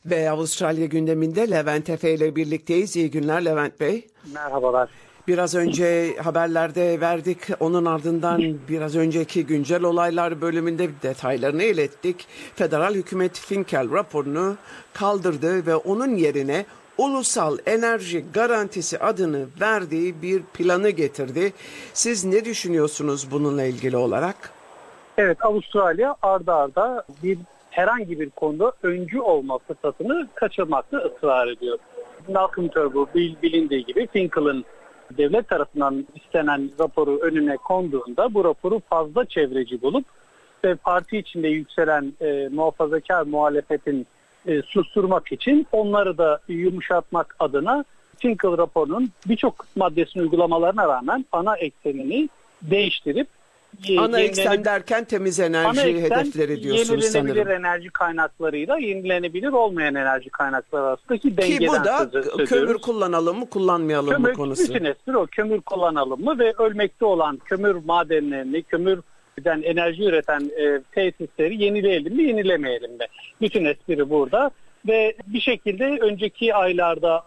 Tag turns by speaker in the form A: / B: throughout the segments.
A: Ve Avustralya gündeminde Levent Efe ile birlikteyiz. İyi günler Levent Bey.
B: Merhabalar.
A: Biraz önce haberlerde verdik. Onun ardından biraz önceki güncel olaylar bölümünde detaylarını ilettik. Federal hükümet Finkel raporunu kaldırdı ve onun yerine Ulusal Enerji Garantisi adını verdiği bir planı getirdi. Siz ne düşünüyorsunuz bununla ilgili olarak?
B: Evet, Avustralya arda arda herhangi bir konuda öncü olma fırsatını kaçırmakta ısrar ediyor. Malcolm Turnbull bilindiği gibi Finkel'ın devlet tarafından istenen raporu önüne konduğunda bu raporu fazla çevreci bulup ve parti içinde yükselen muhafazakar muhalefetin susturmak için onları da yumuşatmak adına Finkel raporunun birçok maddesini uygulamalarına rağmen ana eksenini değiştirip
A: ana eksen derken temiz enerji hedefleri diyorsunuz sanırım.
B: Yenilenebilir enerji kaynaklarıyla yenilenebilir olmayan enerji kaynakları arasındaki dengeden söz ediyoruz.
A: Ki bu da kömür kullanalım mı kullanmayalım mı konusu.
B: Bütün espri o, kömür kullanalım mı ve ölmekte olan kömür madenlerini, kömürden enerji üreten tesisleri yenileyelim mi yenilemeyelim mi? Bütün espri burada ve bir şekilde önceki aylarda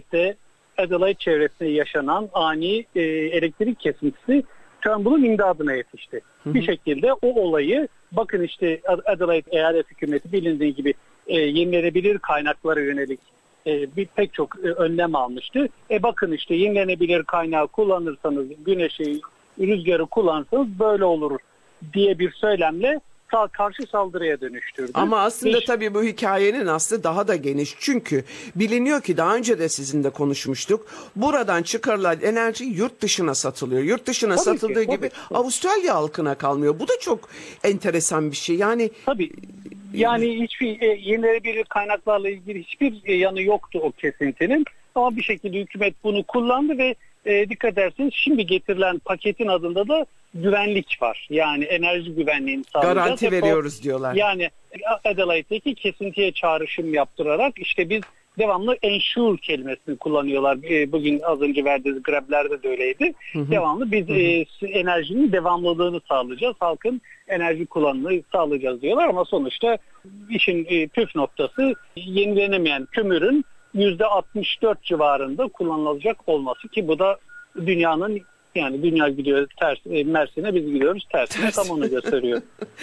B: Adelaide çevresinde yaşanan ani elektrik kesintisi Turnbull'un imdadına yetişti. Bir şekilde o olayı bakın işte Adelaide eyalet hükümeti bilindiği gibi yenilenebilir kaynaklara yönelik pek çok önlem almıştı. Bakın işte yenilenebilir kaynağı kullanırsanız, güneşi, rüzgarı kullanırsanız böyle olur diye bir söylemle karşı saldırıya dönüştürdü.
A: Ama aslında tabii bu hikayenin aslı daha da geniş. Çünkü biliniyor ki daha önce de sizinle konuşmuştuk. Buradan çıkarılan enerji yurt dışına satılıyor. Yurt dışına satıldığı gibi Avustralya halkına kalmıyor. Bu da çok enteresan bir şey.
B: Tabii. Yani hiçbir yenilenebilir kaynaklarla ilgili hiçbir yanı yoktu o kesintinin. Ama bir şekilde hükümet bunu kullandı ve dikkat ederseniz şimdi getirilen paketin adında da güvenlik var. Yani enerji güvenliğini sağlayacağız.
A: Garanti veriyoruz diyorlar.
B: Yani Adelaide'deki kesintiye çağrışım yaptırarak işte biz devamlı ensure kelimesini kullanıyorlar. Bugün az önce verdiğiniz greblerde de öyleydi. Devamlı biz enerjinin devamlılığını sağlayacağız. Halkın enerji kullanımını sağlayacağız diyorlar ama sonuçta işin püf noktası yenilenemeyen kömürün %64 civarında kullanılacak olması ki bu da dünyanın yani dünya gidiyor Mersin'e biz gidiyoruz tersine tam onu gösteriyor.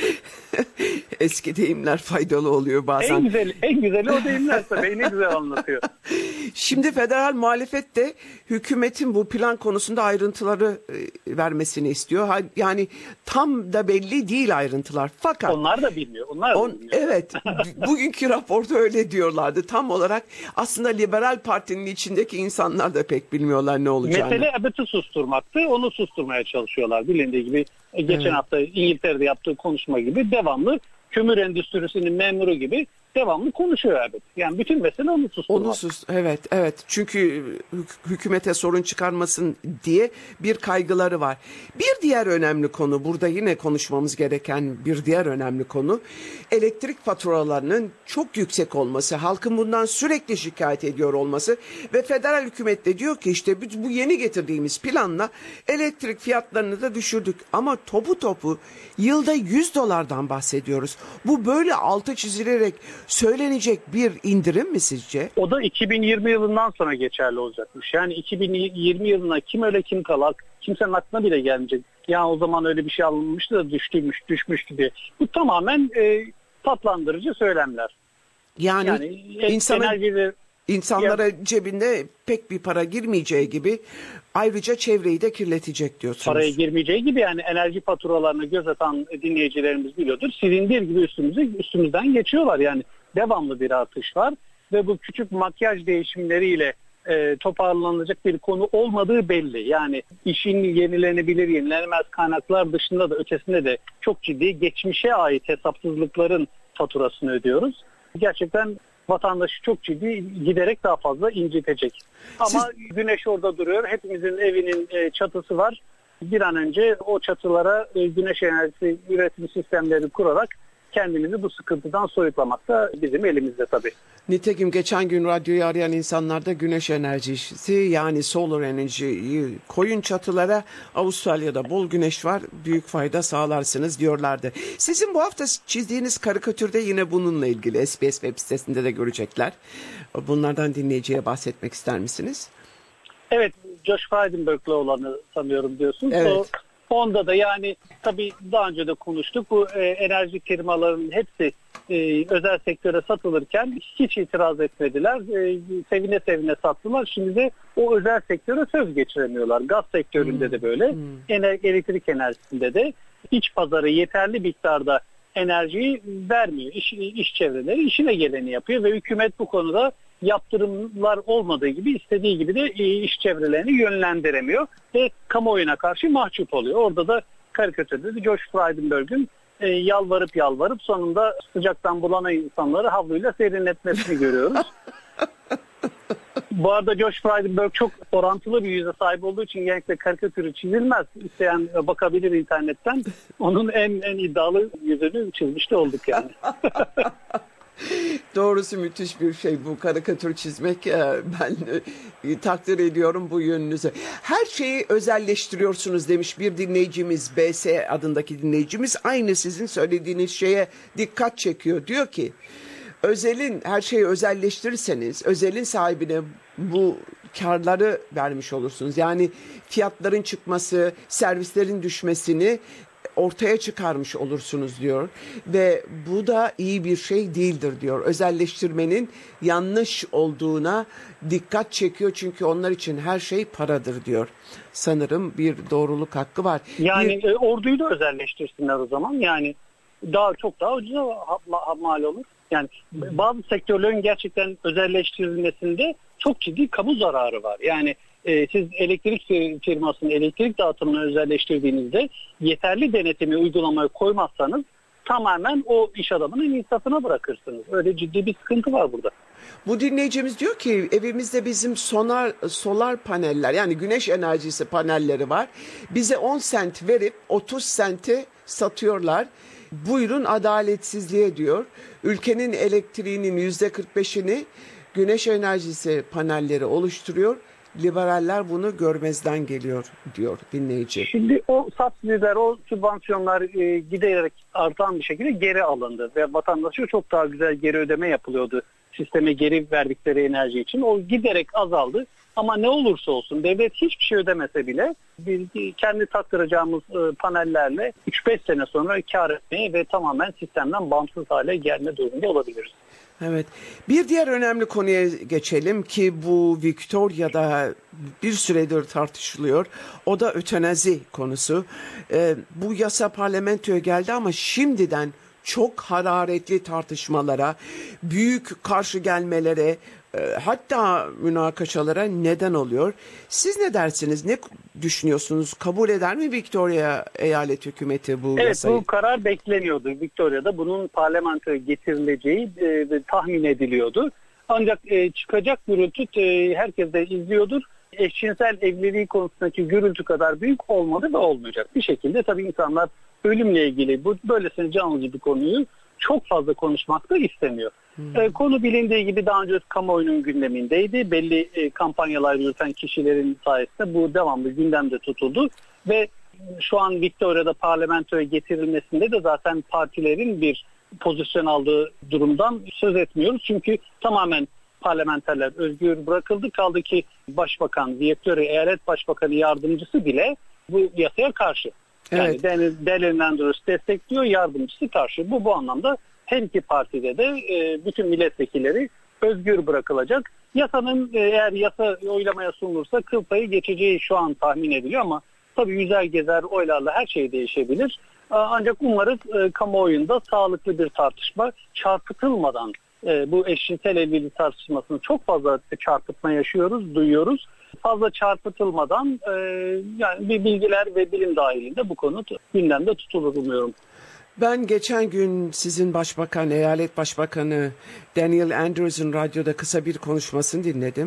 A: Eski deyimler faydalı oluyor bazen.
B: En güzeli o deyimler tabii ne güzel anlatıyor.
A: Şimdi federal muhalefet de hükümetin bu plan konusunda ayrıntıları vermesini istiyor. Yani tam da belli değil ayrıntılar. Fakat
B: onlar da bilmiyor.
A: Evet. Bugünkü raporda öyle diyorlardı. Tam olarak aslında Liberal Parti'nin içindeki insanlar da pek bilmiyorlar ne olacağını.
B: Mesele Abbott'ı susturmaktı. Onu susturmaya çalışıyorlar. Bilindiği gibi geçen hafta İngiltere'de yaptığı konuşma gibi devamlı kömür endüstrisinin memuru gibi devamlı konuşuyor Abbott. Yani bütün mesele onu susturmak.
A: Evet. Çünkü hükümete sorun çıkarmasın diye bir kaygıları var. Bir diğer önemli konu, burada yine konuşmamız gereken bir diğer önemli konu, elektrik faturalarının çok yüksek olması, halkın bundan sürekli şikayet ediyor olması ve federal hükümet de diyor ki işte bu yeni getirdiğimiz planla elektrik fiyatlarını da düşürdük. Ama topu yılda $100 bahsediyoruz. Bu böyle altı çizilerek söylenecek bir indirim mi sizce?
B: O da 2020 yılından sonra geçerli olacakmış. Yani 2020 yılına kim öyle kim kalak, kimsenin aklına bile gelmeyecek. Ya o zaman öyle bir şey alınmıştı da düşmüştü diye. Bu tamamen tatlandırıcı söylemler.
A: Yani insanlara cebinde pek bir para girmeyeceği gibi ayrıca çevreyi de kirletecek diyorsunuz.
B: Paraya girmeyeceği gibi yani enerji faturalarını göz atan dinleyicilerimiz biliyordur. Silindir gibi üstümüzden geçiyorlar yani. Devamlı bir artış var ve bu küçük makyaj değişimleriyle toparlanacak bir konu olmadığı belli. Yani işin yenilenemez kaynaklar dışında da ötesinde de çok ciddi geçmişe ait hesapsızlıkların faturasını ödüyoruz. Gerçekten vatandaşı çok ciddi giderek daha fazla incitecek. Ama güneş orada duruyor. Hepimizin evinin çatısı var. Bir an önce o çatılara güneş enerjisi üretim sistemleri kurarak kendimizi bu sıkıntıdan soyutlamak da bizim elimizde tabii.
A: Nitekim geçen gün radyoyu arayan insanlarda güneş enerjisi yani solar enerjiyi koyun çatılara, Avustralya'da bol güneş var, büyük fayda sağlarsınız diyorlardı. Sizin bu hafta çizdiğiniz karikatürde yine bununla ilgili SBS web sitesinde de görecekler. Bunlardan dinleyiciye bahsetmek ister misiniz?
B: Evet, Josh Frydenberg'le olanı sanıyorum diyorsunuz.
A: Evet.
B: Onda da yani tabii daha önce de konuştuk. Bu enerji firmalarının hepsi özel sektöre satılırken hiç itiraz etmediler. Sevine sevine sattılar. Şimdi de o özel sektöre söz geçiremiyorlar. Gaz sektöründe de böyle. Elektrik enerjisinde de iç pazarı yeterli miktarda enerjiyi vermiyor. İş çevreleri işine geleni yapıyor ve hükümet bu konuda yaptırımlar olmadığı gibi istediği gibi de iş çevrelerini yönlendiremiyor ve kamuoyuna karşı mahcup oluyor. Orada da karikatürde de Josh Frydenberg'in yalvarıp sonunda sıcaktan bulanan insanları havluyla serinletmesini görüyoruz. Bu arada Josh Frydenberg çok orantılı bir yüze sahip olduğu için genellikle karikatürü çizilmez. İsteyen bakabilir internetten. Onun en iddialı yüzünü çizmiş de olduk yani.
A: Doğrusu müthiş bir şey bu karikatür çizmek. Ben takdir ediyorum bu yönünüzü. Her şeyi özelleştiriyorsunuz demiş bir dinleyicimiz, BS adındaki dinleyicimiz. Aynı sizin söylediğiniz şeye dikkat çekiyor. Diyor ki her şeyi özelleştirirseniz özelin sahibine bu karları vermiş olursunuz. Yani fiyatların çıkması, servislerin düşmesini ortaya çıkarmış olursunuz diyor ve bu da iyi bir şey değildir diyor. Özelleştirmenin yanlış olduğuna dikkat çekiyor çünkü onlar için her şey paradır diyor. Sanırım bir doğruluk hakkı var.
B: Yani orduyu da özelleştirsinler o zaman. Yani çok daha ucuza mal olur. Yani bazı sektörlerin gerçekten özelleştirilmesinde çok ciddi kamu zararı var. Yani siz elektrik firmasının elektrik dağıtımını özelleştirdiğinizde yeterli denetimi uygulamaya koymazsanız tamamen o iş adamının insafına bırakırsınız. Öyle ciddi bir sıkıntı var burada.
A: Bu dinleyicimiz diyor ki evimizde bizim solar paneller yani güneş enerjisi panelleri var. Bize 10 sent verip 30 sente satıyorlar. Buyurun adaletsizliğe diyor. Ülkenin elektriğinin %45'ini güneş enerjisi panelleri oluşturuyor. Liberaller bunu görmezden geliyor diyor dinleyici.
B: Şimdi o subsidiler, o sübvansiyonlar giderek artan bir şekilde geri alındı ve vatandaşa çok daha güzel geri ödeme yapılıyordu sisteme geri verdikleri enerji için. O giderek azaldı ama ne olursa olsun devlet hiçbir şey ödemese bile biz kendi taktıracağımız panellerle 3-5 sene sonra kar etmeye ve tamamen sistemden bağımsız hale gelme durumunda olabiliriz.
A: Evet. Bir diğer önemli konuya geçelim ki bu Victoria'da bir süredir tartışılıyor. O da ötenazi konusu. Bu yasa parlamentoya geldi ama şimdiden çok hararetli tartışmalara, büyük karşı gelmelere, hatta münakaşalara neden oluyor. Siz ne dersiniz? Ne düşünüyorsunuz? Kabul eder mi Victoria eyalet hükümeti bu yasayı?
B: Evet, bu karar bekleniyordu. Victoria'da bunun parlamentoya getirileceği tahmin ediliyordu. Ancak çıkacak gürültü herkes de izliyordur. Eşcinsel evliliği konusundaki gürültü kadar büyük olmadı ve olmayacak. Bir şekilde tabii insanlar ölümle ilgili böylesine can alıcı bir konuyu çok fazla konuşmak da istemiyor. Konu bilindiği gibi daha önce kamuoyunun gündemindeydi. Belli kampanyalar yürüten kişilerin sayesinde bu devamlı gündemde tutuldu ve şu an Victoria'da parlamentoya getirilmesinde de zaten partilerin bir pozisyon aldığı durumdan söz etmiyoruz. Çünkü tamamen parlamenterler özgür bırakıldı. Kaldı ki Başbakan, Victoria Eyalet Başbakanı Yardımcısı bile bu yasaya karşı.
A: Evet.
B: Yani Daniel Andrews destekliyor, yardımcısı karşı. Bu anlamda her iki partide de bütün milletvekilleri özgür bırakılacak. Yasanın eğer yasa oylamaya sunulursa kıl payı geçeceği şu an tahmin ediliyor ama tabii yüzer gezer oylarla her şey değişebilir. Ancak umarız kamuoyunda sağlıklı bir tartışma çarpıtılmadan bu eşcinsel evlilik tartışmasını çok fazla çarpıtma yaşıyoruz, duyuyoruz. Fazla çarpıtılmadan yani bir bilgiler ve bilim dahilinde bu konu gündemde tutulur umuyorum.
A: Ben geçen gün sizin eyalet başbakanı Daniel Andrews'un radyoda kısa bir konuşmasını dinledim.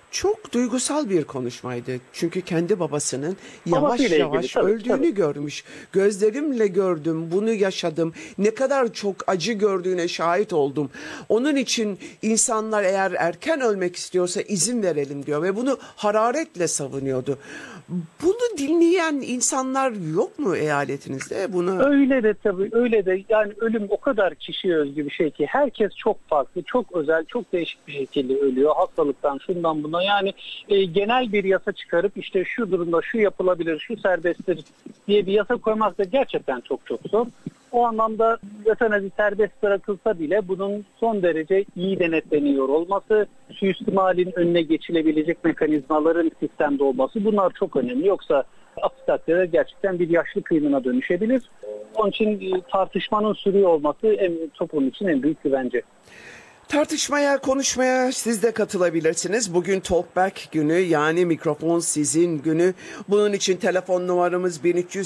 A: Çok duygusal bir konuşmaydı. Çünkü kendi babasının yavaş
B: Babasıyla ilgili,
A: yavaş
B: tabii,
A: öldüğünü
B: tabii.
A: görmüş. Gözlerimle gördüm, bunu yaşadım. Ne kadar çok acı gördüğüne şahit oldum. Onun için insanlar eğer erken ölmek istiyorsa izin verelim diyor ve bunu hararetle savunuyordu. Bunu dinleyen insanlar yok mu eyaletinizde?
B: Öyle de tabii, öyle de yani ölüm o kadar kişiye özgü bir şey ki herkes çok farklı, çok özel, çok değişik bir şekilde ölüyor. Hastalıktan, şundan buna, yani genel bir yasa çıkarıp işte şu durumda şu yapılabilir, şu serbesttir diye bir yasa koymak da gerçekten çok çok zor. O anlamda ötenazi serbest bırakılsa bile bunun son derece iyi denetleniyor olması, suistimalin önüne geçilebilecek mekanizmaların sistemde olması, bunlar çok önemli. Yoksa aksi takdirde gerçekten bir yaşlı kıyımına dönüşebilir. Onun için tartışmanın sürüyor olması toplum için en büyük güvence.
A: Tartışmaya, konuşmaya siz de katılabilirsiniz. Bugün Talkback günü, yani mikrofon sizin günü. Bunun için telefon numaramız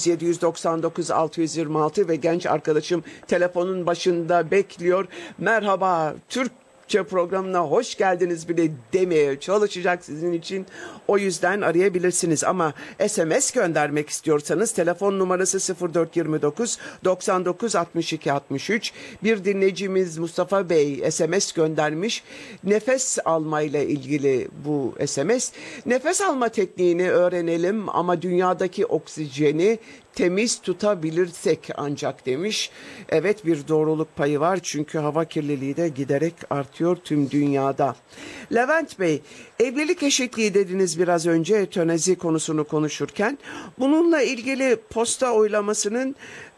A: 1300-799-626 ve genç arkadaşım telefonun başında bekliyor. Merhaba, Türkçe programına hoş geldiniz bile demeye çalışacak sizin için. O yüzden arayabilirsiniz ama SMS göndermek istiyorsanız telefon numarası 0429 99 62 63. Bir dinleyicimiz Mustafa Bey SMS göndermiş. Nefes almayla ilgili bu SMS. Nefes alma tekniğini öğrenelim ama dünyadaki oksijeni temiz tutabilirsek ancak demiş. Evet, bir doğruluk payı var çünkü hava kirliliği de giderek artıyor tüm dünyada. Levent Bey, evlilik eşitliği dediniz biraz önce ötenazi konusunu konuşurken. Bununla ilgili posta oylamasının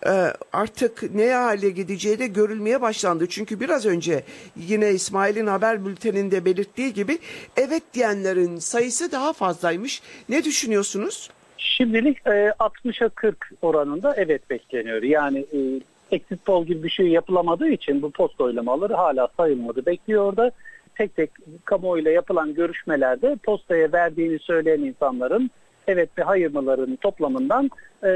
A: artık ne hale gideceği de görülmeye başlandı. Çünkü biraz önce yine İsmail'in haber bülteninde belirttiği gibi evet diyenlerin sayısı daha fazlaymış. Ne düşünüyorsunuz?
B: Şimdilik 60'a 40 oranında evet bekleniyor. Yani exit poll gibi bir şey yapılamadığı için bu posta oylamaları hala sayılmadı. Bekliyor da tek tek kamuoyuyla yapılan görüşmelerde postaya verdiğini söyleyen insanların evet ve hayır mıların toplamından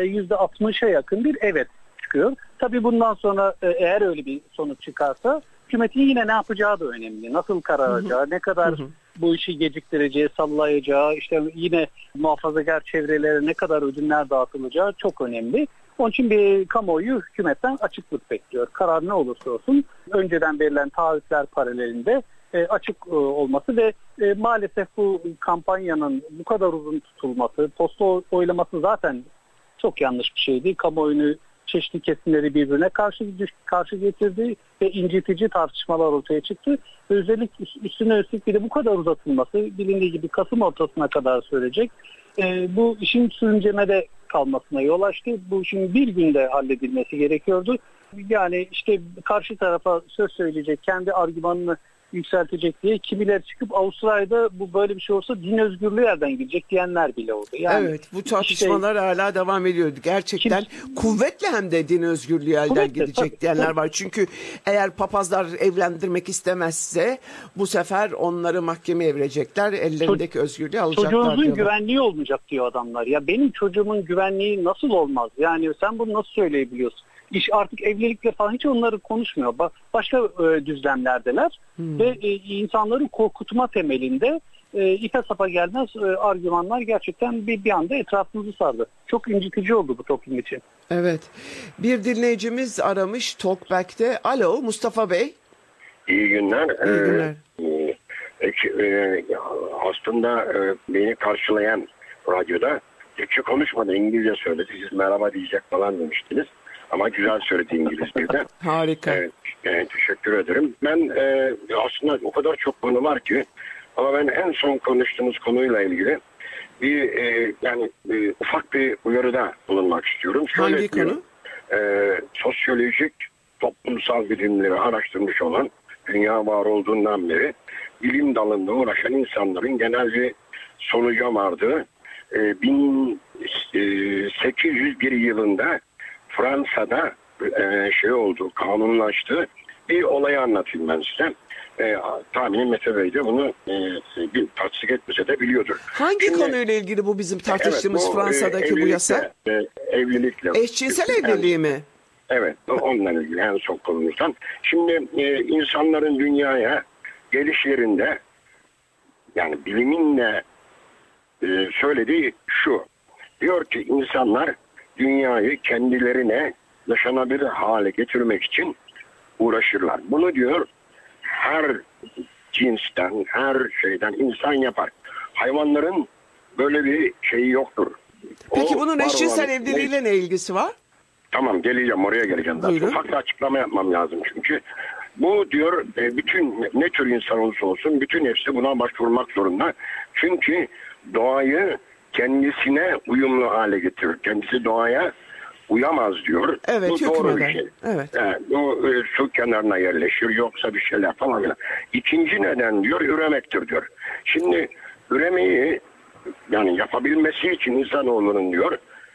B: %60'a yakın bir evet çıkıyor. Tabii bundan sonra eğer öyle bir sonuç çıkarsa hükümetin yine ne yapacağı da önemli. Nasıl karar alacağı, ne kadar bu işi geciktireceği, sallayacağı, işte yine muhafazakar çevrelere ne kadar ödünler dağıtılacağı çok önemli. Onun için bir kamuoyu hükümetten açıklık bekliyor. Karar ne olursa olsun önceden verilen taahhütler paralelinde açık olması ve maalesef bu kampanyanın bu kadar uzun tutulması, posta oylaması zaten çok yanlış bir şeydi. Kamuoyunu, çeşitli kesimleri birbirine karşı getirdi ve incitici tartışmalar ortaya çıktı. Özellikle üstüne üstlük bir de bu kadar uzatılması, bilindiği gibi Kasım ortasına kadar sürecek. Bu işin sürüncemede kalmasına yol açtı. Bu işin bir günde halledilmesi gerekiyordu. Yani işte karşı tarafa söz söyleyecek, kendi argümanını yükseltecek diye kimiler çıkıp Avustralya'da bu böyle bir şey olsa din özgürlüğü yerden gidecek diyenler bile oldu. Yani
A: evet, bu tartışmalar hala devam ediyor. Gerçekten kuvvetle hem de din özgürlüğü elden gidecek
B: tabii,
A: diyenler var. Çünkü eğer papazlar evlendirmek istemezse bu sefer onları mahkemeye verecekler. Ellerindeki özgürlüğü alacaklar
B: Çocuğunuzun
A: diyorlar.
B: güvenliği olmayacak diyor adamlar. Ya benim çocuğumun güvenliği nasıl olmaz? Yani sen bunu nasıl söyleyebiliyorsun? İş artık evlilikle falan hiç onları konuşmuyor. Başka düzlemlerdeler ve insanları korkutma temelinde ipe sapa gelmez argümanlar gerçekten bir anda etrafımızı sardı. Çok incitici oldu bu toplum için.
A: Evet. Bir dinleyicimiz aramış Talkback'te. Alo Mustafa Bey.
C: İyi günler.
A: İyi günler.
C: Aslında beni karşılayan radyoda Türkçe konuşmadı, İngilizce söyledi. Siz merhaba diyecek falan demiştiniz. Ama güzel söyledi İngilizce'de.
A: Harika.
C: Teşekkür ederim. Ben aslında o kadar çok konu var ki, ama ben en son konuştuğumuz konuyla ilgili ufak bir uyarıda bulunmak istiyorum. Şöyle
A: hangi konu?
C: Sosyolojik toplumsal bilimleri araştırmış olan, dünya var olduğundan beri bilim dalında uğraşan insanların genel bir sonuca vardığı 1801 yılında Fransa'da kanunlaştı. Bir olayı anlatayım ben size. Tahminim Mete Bey de bunu tasdik etmese de biliyordur.
A: Hangi konuyla ilgili bu bizim tartıştığımız Fransa'daki bu yasa?
C: Evlilikle.
A: Eşcinsel evliliği mi?
C: Evet, onunla ilgili en son konumuzdan. Şimdi insanların dünyaya gelişlerinde Yani biliminle söylediği şu. Diyor ki insanlar dünyayı kendilerine yaşanabilir hale getirmek için uğraşırlar. Bunu diyor her cinsten, her şeyden insan yapar. Hayvanların böyle bir şeyi yoktur.
A: Peki
C: O
A: bunun
C: var
A: eşcinsel
C: olan-
A: evliliğiyle ne ilgisi var?
C: Tamam, geleceğim, oraya geleceğim. Daha
A: Buyurun.
C: farklı açıklama yapmam lazım çünkü. Bu diyor bütün ne tür insan olursa olsun bütün hepsi buna başvurmak zorunda. Çünkü doğayı kendisine uyumlu hale getirir. Kendisi doğaya uyamaz diyor.
A: Evet,
C: Bu doğru bir
A: hükmeder.
C: şey.
A: Evet.
C: Bu su kenarına yerleşir yoksa bir şeyler falan filan. İkinci neden diyor üremektir diyor. Şimdi üremeyi yani yapabilmesi için insanoğlunun diyor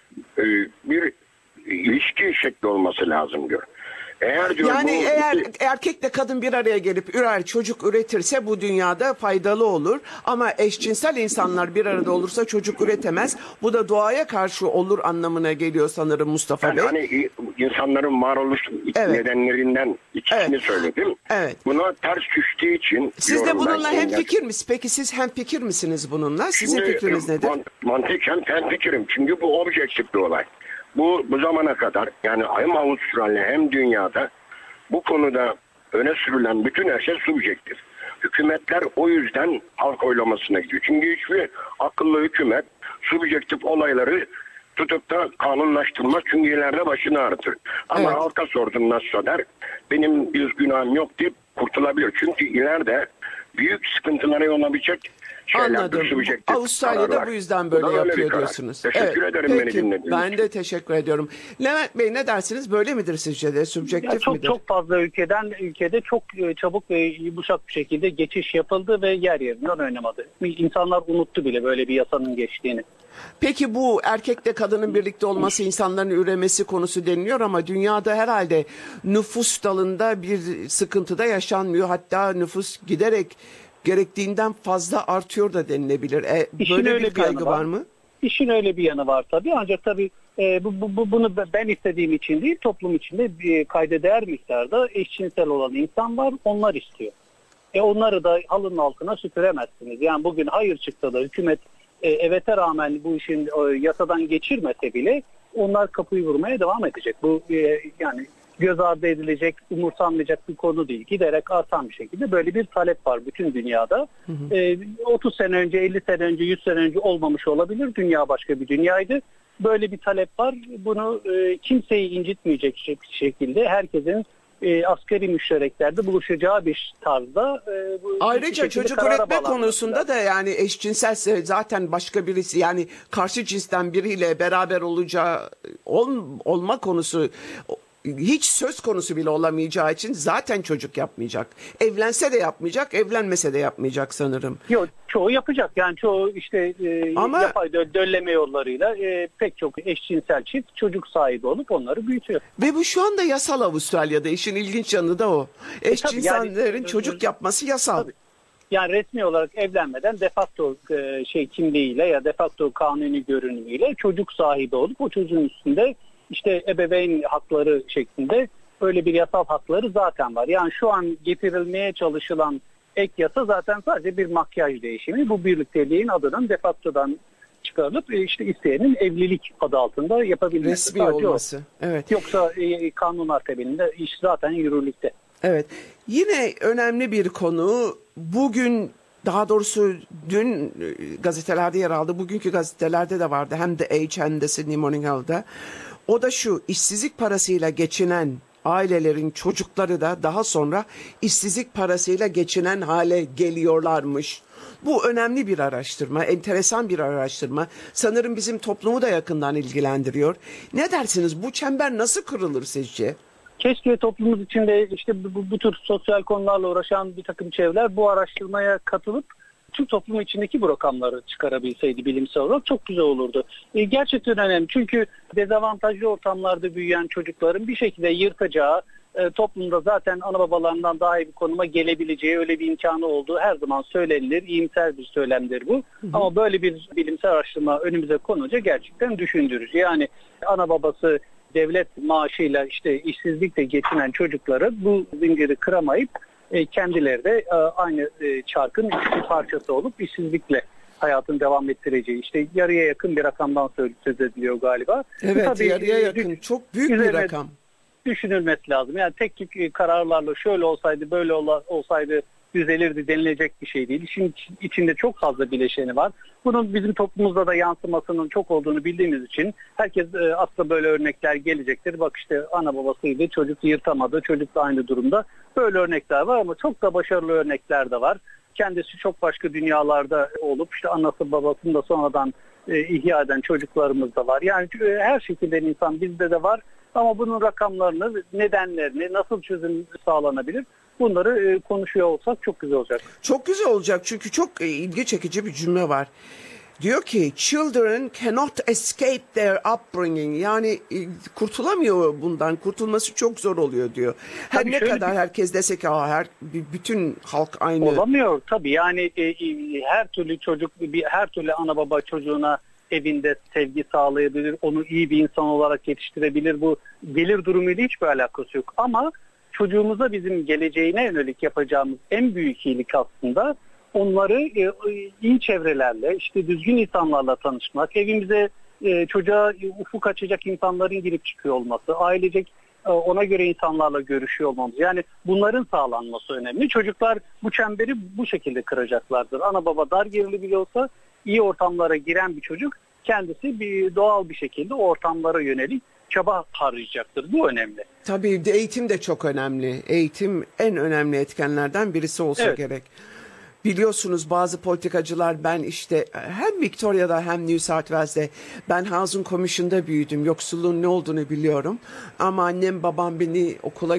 C: bir ilişki şekli olması lazım diyor. Eğer diyor
A: Yani
C: bu
A: eğer erkekle kadın bir araya gelip ürer çocuk üretirse bu dünyada faydalı olur. Ama eşcinsel insanlar bir arada olursa çocuk üretemez. Bu da doğaya karşı olur anlamına geliyor sanırım Mustafa
C: yani
A: Bey.
C: hani insanların varoluş
A: Evet.
C: nedenlerinden ikisini
A: Evet.
C: söyledim.
A: Evet.
C: Buna ters düştüğü için
A: Siz de
C: diyorum ben,
A: bununla hemfikir misiniz? Peki siz hemfikir misiniz bununla? Sizin fikriniz nedir?
C: Mantıken hemfikirim. Çünkü bu objektif bir olay. Bu zamana kadar yani hem Avustralya hem dünyada bu konuda öne sürülen bütün her şey subjektif. Hükümetler o yüzden halk oylamasına gidiyor. Çünkü hiçbir akıllı hükümet subjektif olayları tutup da kanunlaştırmaz. Çünkü ileride başını ağrıtır. Ama
A: Evet.
C: halka sordum nasıl der. Benim bir günahım yok deyip kurtulabilir. Çünkü ileride büyük sıkıntılara yol alabilecek şeylerdir,
A: Anladım.
C: subjektif
A: Avustralya'da
C: kararlar.
A: bu yüzden
C: Bu
A: böyle
C: da öyle bir
A: yapıyor
C: karar.
A: diyorsunuz.
C: Teşekkür ederim beni
A: Peki,
C: dinlediğiniz
A: ben
C: için.
A: de teşekkür ediyorum. Levent Bey ne dersiniz? Böyle midir sizce de?
B: Ya
A: Subjektif
B: çok
A: midir?
B: çok fazla ülkede çok çabuk ve yumuşak bir şekilde geçiş yapıldı ve yer yerinden oynamadı. İnsanlar unuttu bile böyle bir yasanın geçtiğini.
A: Peki bu erkekle kadının birlikte olması, insanların üremesi konusu deniliyor ama dünyada herhalde nüfus dalında bir sıkıntı da yaşanmıyor. Hatta nüfus giderek gerektiğinden fazla artıyor da denilebilir.
B: İşin
A: Böyle
B: öyle
A: bir kaygı
B: yanı
A: var mı?
B: İşin öyle bir yanı var tabii. Ancak tabii bunu ben istediğim için değil, toplum içinde bir kayda değer miktarda eşcinsel olan insan var. Onlar istiyor. Onları da halının altına süpüremezsiniz. Yani bugün hayır çıksa da hükümet evete rağmen bu işin yasadan geçirmese bile onlar kapıyı vurmaya devam edecek. Bu yani göz ardı edilecek, umursanmayacak bir konu değil. Giderek artan bir şekilde böyle bir talep var bütün dünyada. 30 sene önce, 50 sene önce, 100 sene önce olmamış olabilir. Dünya başka bir dünyaydı. Böyle bir talep var. Bunu kimseyi incitmeyecek şekilde herkesin asgari müştereklerde buluşacağı bir tarzda.
A: Ayrıca çocuk üretme konusunda da yani eşcinselse zaten başka birisi yani karşı cinsten biriyle beraber olacağı olma konusu hiç söz konusu bile olamayacağı için zaten çocuk yapmayacak. Evlense de yapmayacak, evlenmese de yapmayacak sanırım.
B: Yok, çoğu yapacak. Yani çoğu işte
A: Ama
B: yapay dölleme yollarıyla pek çok eşcinsel çift çocuk sahibi olup onları büyütüyor.
A: ve bu şu anda yasal Avustralya'da. İşin ilginç yanı da o. Eşcinsellerin çocuk yapması yasal.
B: Tabii. Yani resmi olarak evlenmeden de facto kimliğiyle ya de facto kanuni görünümüyle çocuk sahibi olup o çocuğun üstünde işte ebeveyn hakları şeklinde böyle bir yasal hakları zaten var. Yani şu an getirilmeye çalışılan ek yasa zaten sadece bir makyaj değişimi. Bu birlikteliğin adının de facto'dan çıkarılıp işte isteyenin evlilik adı altında yapabilmesi.
A: Resmi
B: sadece
A: olması.
B: O.
A: Evet.
B: Yoksa kanun akabinde iş zaten yürürlükte.
A: Evet. Yine önemli bir konu. Bugün daha doğrusu dün gazetelerde yer aldı. Bugünkü gazetelerde de vardı. Hem The Age hem de Sydney Morning Herald'da. O da şu: işsizlik parasıyla geçinen ailelerin çocukları da daha sonra işsizlik parasıyla geçinen hale geliyorlarmış. Bu önemli bir araştırma, enteresan bir araştırma. Sanırım bizim toplumu da yakından ilgilendiriyor. Ne dersiniz? Bu çember nasıl kırılır sizce?
B: Keşke toplumumuz içinde işte bu tür sosyal konularla uğraşan bir takım çevreler bu araştırmaya katılıp Türk toplumu içindeki bu rakamları çıkarabilseydi bilimsel olarak çok güzel olurdu. Gerçekten önemli çünkü dezavantajlı ortamlarda büyüyen çocukların bir şekilde yırtacağı, toplumda zaten ana babalarından daha iyi bir konuma gelebileceği öyle bir imkanı olduğu her zaman söylenilir. İyimser bir söylemdir bu. Ama böyle bir bilimsel araştırma önümüze konunca gerçekten düşündürücü. Yani ana babası devlet maaşıyla işte işsizlikle geçinen çocukları bu zinciri kıramayıp kendileri de aynı çarkın bir parçası olup işsizlikle hayatını devam ettireceği, işte yarıya yakın bir rakamdan söz ediliyor galiba.
A: Evet,
B: tabii,
A: yarıya yakın. Çok büyük bir rakam.
B: Düşünülmesi lazım. Yani tek tük kararlarla şöyle olsaydı, böyle olsaydı düzelirdi denilecek bir şey değil. İşin içinde çok fazla bileşeni var. Bunun bizim toplumumuzda da yansımasının çok olduğunu bildiğimiz için herkes aslında böyle örnekler gelecektir. Bak işte ana babasıydı, çocuk yırtamadı, çocuk da aynı durumda. Böyle örnekler var ama çok da başarılı örnekler de var. Kendisi çok başka dünyalarda olup işte anası babasını da sonradan ihya eden çocuklarımız da var. Yani her şekilde insan bizde de var. Ama bunun rakamlarını, nedenlerini, nasıl çözüm sağlanabilir, bunları konuşuyor olsak çok güzel olacak.
A: Çok güzel olacak çünkü çok ilgi çekici bir cümle var. Diyor ki children cannot escape their upbringing. Yani kurtulamıyor bundan. Kurtulması çok zor oluyor diyor. Her
B: Tabii
A: ne kadar herkes dese ki bütün halk aynı.
B: Olamıyor tabii. Yani her türlü çocuk, her türlü ana baba çocuğuna evinde sevgi sağlayabilir. Onu iyi bir insan olarak yetiştirebilir. Bu gelir durumuyla hiçbir alakası yok. Ama çocuğumuza bizim geleceğine yönelik yapacağımız en büyük iyilik aslında onları iyi çevrelerle, işte düzgün insanlarla tanışmak, evimize çocuğa ufuk açacak insanların girip çıkıyor olması, ailecek ona göre insanlarla görüşüyor olmamız. Yani bunların sağlanması önemli. Çocuklar bu çemberi bu şekilde kıracaklardır. Ana baba dar gelirli bile olsa iyi ortamlara giren bir çocuk kendisi doğal bir şekilde o ortamlara yönelik çaba harcayacaktır. Bu önemli.
A: Tabii eğitim de çok önemli. Eğitim en önemli etkenlerden birisi olsa gerek. Biliyorsunuz bazı politikacılar, ben işte hem Victoria'da hem New South Wales'de, ben Housing Commission'da büyüdüm. Yoksulluğun ne olduğunu biliyorum. Ama annem babam beni okula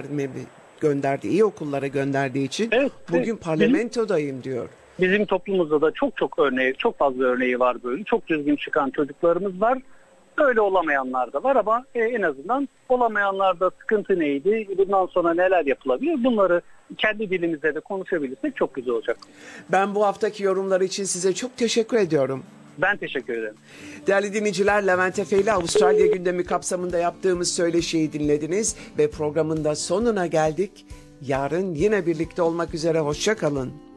A: gönderdi, iyi okullara gönderdiği için bugün parlamentodayım diyor.
B: Bizim toplumumuzda da çok fazla örneği var böyle. Çok düzgün çıkan çocuklarımız var. Öyle olamayanlar da var ama en azından olamayanlarda sıkıntı neydi, bundan sonra neler yapılabilir, bunları kendi dilimizde de konuşabilirsek çok güzel olacak.
A: Ben bu haftaki yorumlar için size çok teşekkür ediyorum.
B: Ben teşekkür ederim.
A: Değerli dinleyiciler, Levent Efe ile Avustralya gündemi kapsamında yaptığımız söyleşiyi dinlediniz ve programın da sonuna geldik. Yarın yine birlikte olmak üzere, hoşça kalın.